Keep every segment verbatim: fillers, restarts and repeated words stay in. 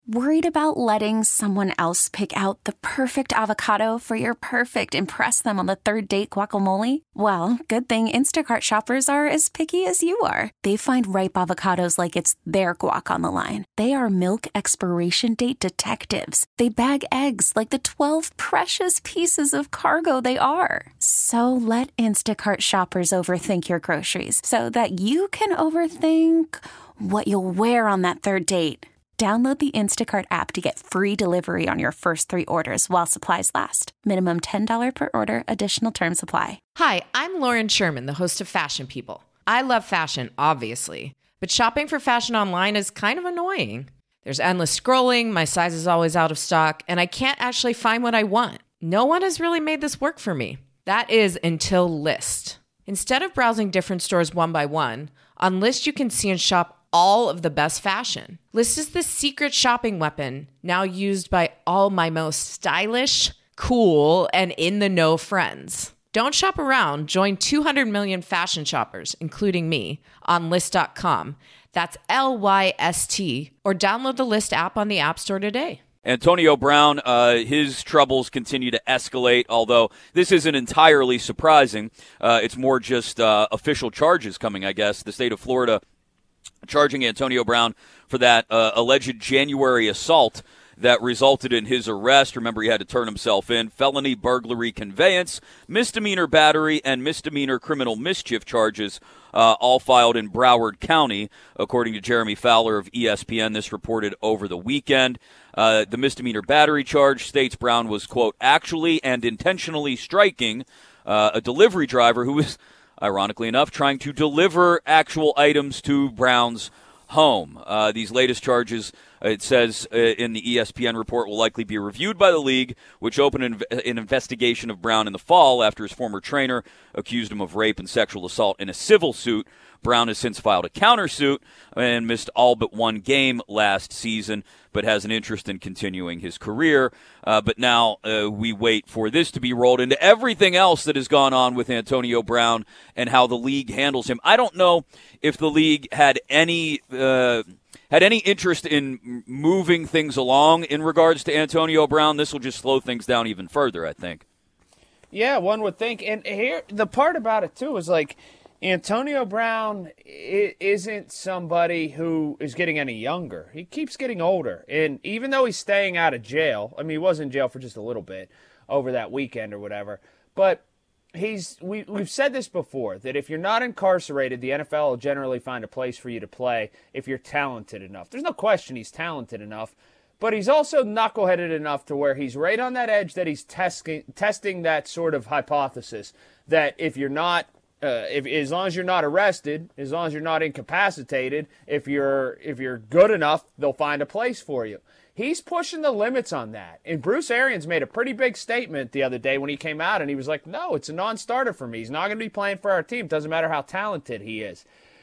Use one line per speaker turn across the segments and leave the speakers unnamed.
Worried about letting someone else pick out the perfect avocado for your perfect impress them on the third date guacamole? Well, good thing Instacart shoppers are as picky as you are. They find ripe avocados like it's their guac on the line. They are milk expiration date detectives. They bag eggs like the twelve precious pieces of cargo they are. So let Instacart shoppers overthink your groceries so that you can overthink what you'll wear on that third date. Download the Instacart app to get free delivery on your first three orders while supplies last. Minimum ten dollars per order. Additional terms apply.
Hi, I'm Lauren Sherman, the host of Fashion People. I love fashion, obviously, but shopping for fashion online is kind of annoying. There's endless scrolling, my size is always out of stock, and I can't actually find what I want. No one has really made this work for me. That is until Lyst. Instead of browsing different stores one by one, on Lyst you can see and shop all of the best fashion. Lyst is the secret shopping weapon now used by all my most stylish, cool, and in-the-know friends. Don't shop around. Join two hundred million fashion shoppers, including me, on Lyst dot com. That's L Y S T. Or download the Lyst app on the App Store today.
Antonio Brown, uh, his troubles continue to escalate, although this isn't entirely surprising. Uh, it's more just uh, official charges coming, I guess. The state of Florida charging Antonio Brown for that uh, alleged January assault that resulted in his arrest. Remember, he had to turn himself in. Felony burglary conveyance, misdemeanor battery, and misdemeanor criminal mischief charges, uh, all filed in Broward County, according to Jeremy Fowler of E S P N. This reported over the weekend. Uh, the misdemeanor battery charge states Brown was, quote, actually and intentionally striking uh, a delivery driver who was, ironically enough, trying to deliver actual items to Brown's home. Uh, these latest charges, uh, it says uh, in the E S P N report, will likely be reviewed by the league, which opened an, an investigation of Brown in the fall after his former trainer accused him of rape and sexual assault in a civil suit. Brown has since filed a countersuit and missed all but one game last season, but has an interest in continuing his career. Uh, but now uh, we wait for this to be rolled into everything else that has gone on with Antonio Brown and how the league handles him. I don't know if the league had any uh, had any interest in moving things along in regards to Antonio Brown. This will just slow things down even further, I think.
Yeah, one would think. And here, the part about it, too, is like, Antonio Brown isn't somebody who is getting any younger. He keeps getting older. And even though he's staying out of jail, I mean, he was in jail for just a little bit over that weekend or whatever, but he's we, we've said this before, that if you're not incarcerated, the N F L will generally find a place for you to play if you're talented enough. There's no question he's talented enough, but he's also knuckleheaded enough to where he's right on that edge that he's testing, testing that sort of hypothesis that if you're not Uh, if as long as you're not arrested, as long as you're not incapacitated, if you're if you're good enough, they'll find a place for you. He's pushing the limits on that. And Bruce Arians made a pretty big statement the other day when he came out, and he was like, no, it's a non-starter for me. He's not going to be playing for our team. Doesn't matter how talented he is.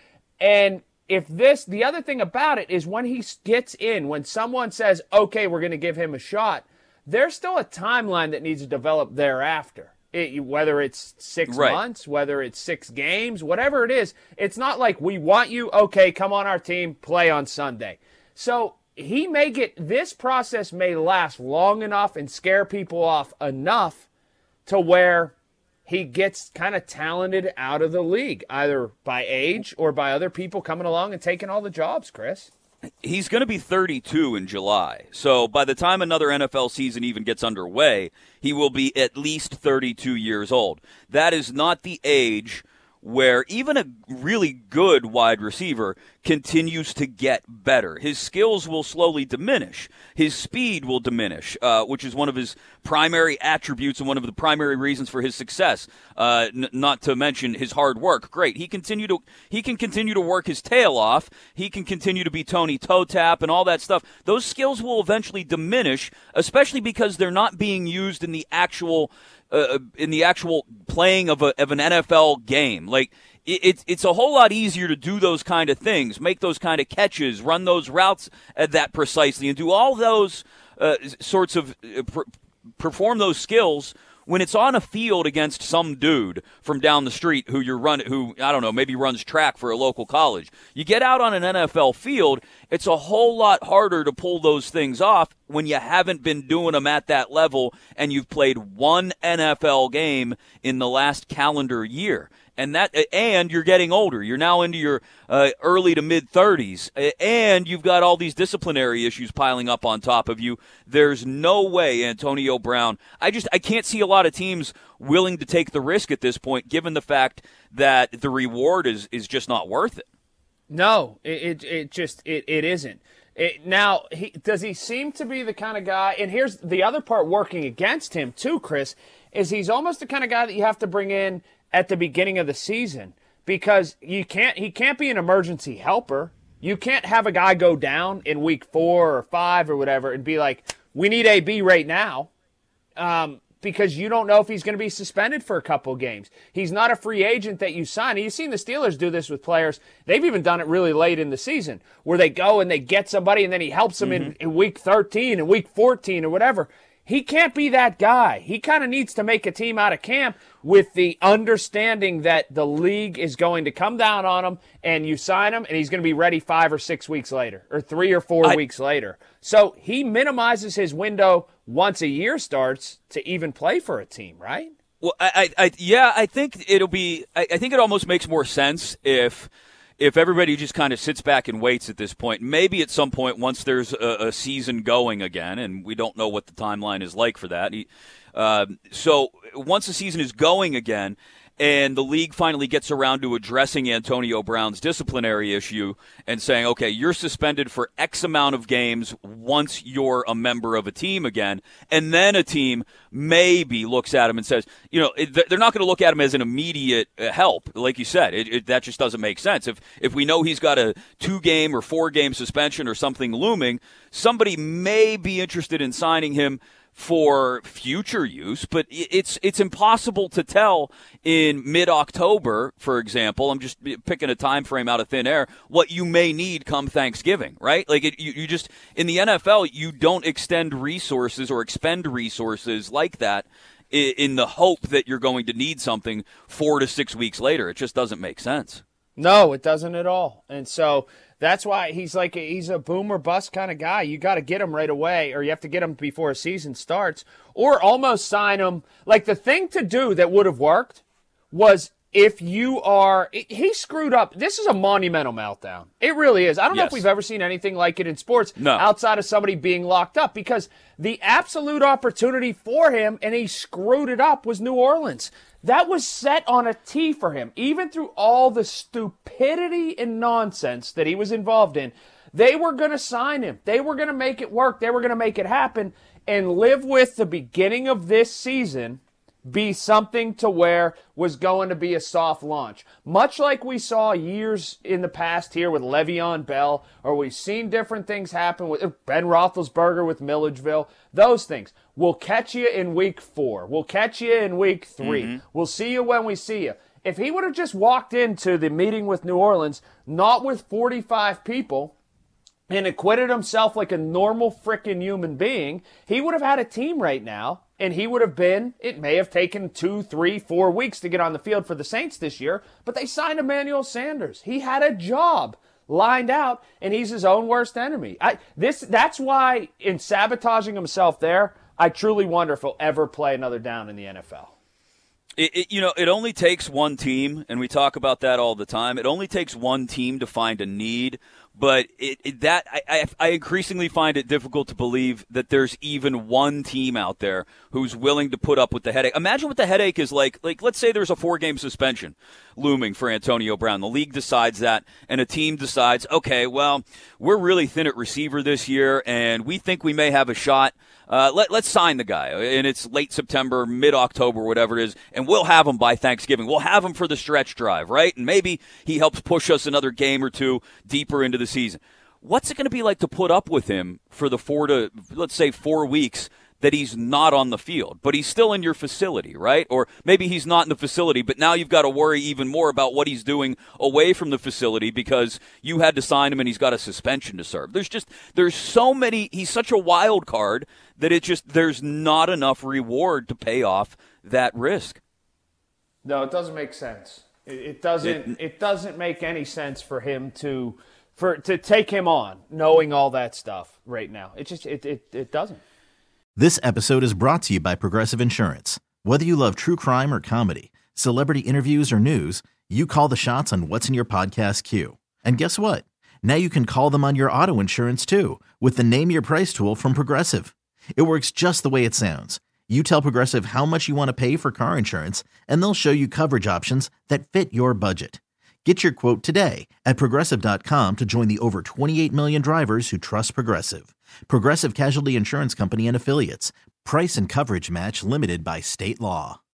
And if this, the other thing about it is when he gets in, when someone says, okay, we're going to give him a shot, there's still a timeline that needs to develop thereafter. It, whether it's six
right.
months, whether it's six games, whatever it is, it's not like we want you, okay, come on our team, play on Sunday. So he may get, this process may last long enough and scare people off enough to where he gets kind of talented out of the league, either by age or by other people coming along and taking all the jobs, Chris.
He's going to be thirty-two in July. So by the time another N F L season even gets underway, he will be at least thirty-two years old. That is not the age where even a really good wide receiver continues to get better. His skills will slowly diminish. His speed will diminish, uh, which is one of his primary attributes and one of the primary reasons for his success. Uh, n- not to mention his hard work. Great. He continue to he can continue to work his tail off. He can continue to be Tony Toe Tap and all that stuff. Those skills will eventually diminish, especially because they're not being used in the actual Uh, in the actual playing of a of an N F L game. Like it, it's it's a whole lot easier to do those kind of things, make those kind of catches, run those routes at that precisely, and do all those uh, sorts of uh, pr- perform those skills when it's on a field against some dude from down the street who you're run, who, I don't know, maybe runs track for a local college, you get out on an N F L field, it's a whole lot harder to pull those things off when you haven't been doing them at that level and you've played one N F L game in the last calendar year. And that, and you're getting older. You're now into your uh, early to mid thirties, and you've got all these disciplinary issues piling up on top of you. There's no way Antonio Brown. I just I can't see a lot of teams willing to take the risk at this point, given the fact that the reward is is just not worth it.
No, it it, it just it it isn't. It, now, he, does he seem to be the kind of guy? And here's the other part working against him too, Chris, is he's almost the kind of guy that you have to bring in at the beginning of the season, because you can't he can't be an emergency helper. You can't have a guy go down in week four or five or whatever and be like, we need A B right now, um, because you don't know if he's going to be suspended for a couple games. He's not a free agent that you sign. And you've seen the Steelers do this with players. They've even done it really late in the season where they go and they get somebody and then he helps them mm-hmm. in, in week thirteen and week fourteen or whatever. He can't be that guy. He kind of needs to make a team out of camp with the understanding that the league is going to come down on him and you sign him and he's going to be ready five or six weeks later or three or four I, weeks later. So he minimizes his window once a year starts to even play for a team, right?
Well, I, I, I yeah, I think it'll be, I, I think it almost makes more sense if if everybody just kind of sits back and waits at this point. Maybe at some point, once there's a, a season going again, and we don't know what the timeline is like for that. He, uh, so once the season is going again, and the league finally gets around to addressing Antonio Brown's disciplinary issue and saying, okay, you're suspended for X amount of games once you're a member of a team again, and then a team maybe looks at him and says, you know, they're not going to look at him as an immediate help. Like you said, it, it, that just doesn't make sense. If if we know he's got a two-game or four-game suspension or something looming, somebody may be interested in signing him for future use, but it's it's impossible to tell in mid-October, for example. I'm just picking a time frame out of thin air, what you may need come Thanksgiving, right? Like it, you, you just in the N F L, you don't extend resources or expend resources like that in, in the hope that you're going to need something four to six weeks later. It just doesn't make sense.
No, it doesn't at all. And so that's why he's like a, he's a boom or bust kind of guy. You got to get him right away, or you have to get him before a season starts, or almost sign him. Like the thing to do that would have worked was if you are – he screwed up. This is a monumental meltdown. It really is. I don't yes. know if we've ever seen anything like it in sports
no.
outside of somebody being locked up, because the absolute opportunity for him, and he screwed it up, was New Orleans. That was set on a tee for him. Even through all the stupidity and nonsense that he was involved in, they were going to sign him. They were going to make it work. They were going to make it happen and live with the beginning of this season be something to where was going to be a soft launch. Much like we saw years in the past here with Le'Veon Bell, or we've seen different things happen with Ben Roethlisberger with Milledgeville. Those things. We'll catch you in week four. We'll catch you in week three. Mm-hmm. We'll see you when we see you. If he would have just walked into the meeting with New Orleans, not with forty-five people, and acquitted himself like a normal frickin' human being, he would have had a team right now, and he would have been, it may have taken two, three, four weeks to get on the field for the Saints this year, but they signed Emmanuel Sanders. He had a job lined out, and he's his own worst enemy. I this That's why, in sabotaging himself there, I truly wonder if he'll ever play another down in the N F L.
It, it, you know, it only takes one team, and we talk about that all the time. It only takes one team to find a need, but it, it, that I, I, I increasingly find it difficult to believe that there's even one team out there who's willing to put up with the headache. Imagine what the headache is like. Like, let's say there's a four-game suspension looming for Antonio Brown. The league decides that, and a team decides, okay, well, we're really thin at receiver this year, and we think we may have a shot. Uh, let, let's sign the guy, and it's late September, mid-October, whatever it is, and we'll have him by Thanksgiving. We'll have him for the stretch drive, right? And maybe he helps push us another game or two deeper into the season. What's it going to be like to put up with him for the four to, let's say, four weeks that he's not on the field, but he's still in your facility, right? Or maybe he's not in the facility, but now you've got to worry even more about what he's doing away from the facility because you had to sign him and he's got a suspension to serve. There's just, there's so many, he's such a wild card that it just there's not enough reward to pay off that risk.
No, it doesn't make sense. It, it doesn't. It, it doesn't make any sense for him to for to take him on, knowing all that stuff right now. It just it it, it doesn't.
This episode is brought to you by Progressive Insurance. Whether you love true crime or comedy, celebrity interviews or news, you call the shots on what's in your podcast queue. And guess what? Now you can call them on your auto insurance too with the Name Your Price tool from Progressive. It works just the way it sounds. You tell Progressive how much you want to pay for car insurance, and they'll show you coverage options that fit your budget. Get your quote today at Progressive dot com to join the over twenty-eight million drivers who trust Progressive. Progressive Casualty Insurance Company and Affiliates. Price and coverage match limited by state law.